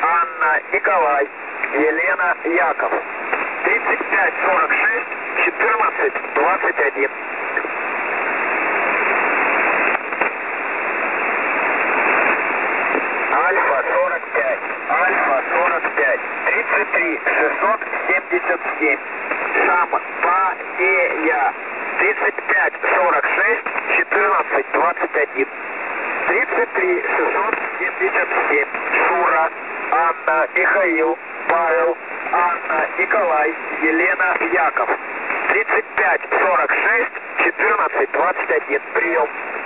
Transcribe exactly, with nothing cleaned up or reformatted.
Анна, Николай, Елена, Яков. тридцать пять сорок шесть четырнадцать двадцать один. Альфа сорок пять, Альфа сорок пять, тридцать три шестьсот семьдесят семь. Шампания, тридцать пять сорок шесть четырнадцать двадцать один. тридцать три шестьсот семьдесят семь. Шура, Анна, Михаил, Павел, Анна, Николай, Елена, Яков. тридцать пять сорок шесть четырнадцать двадцать один. Прием.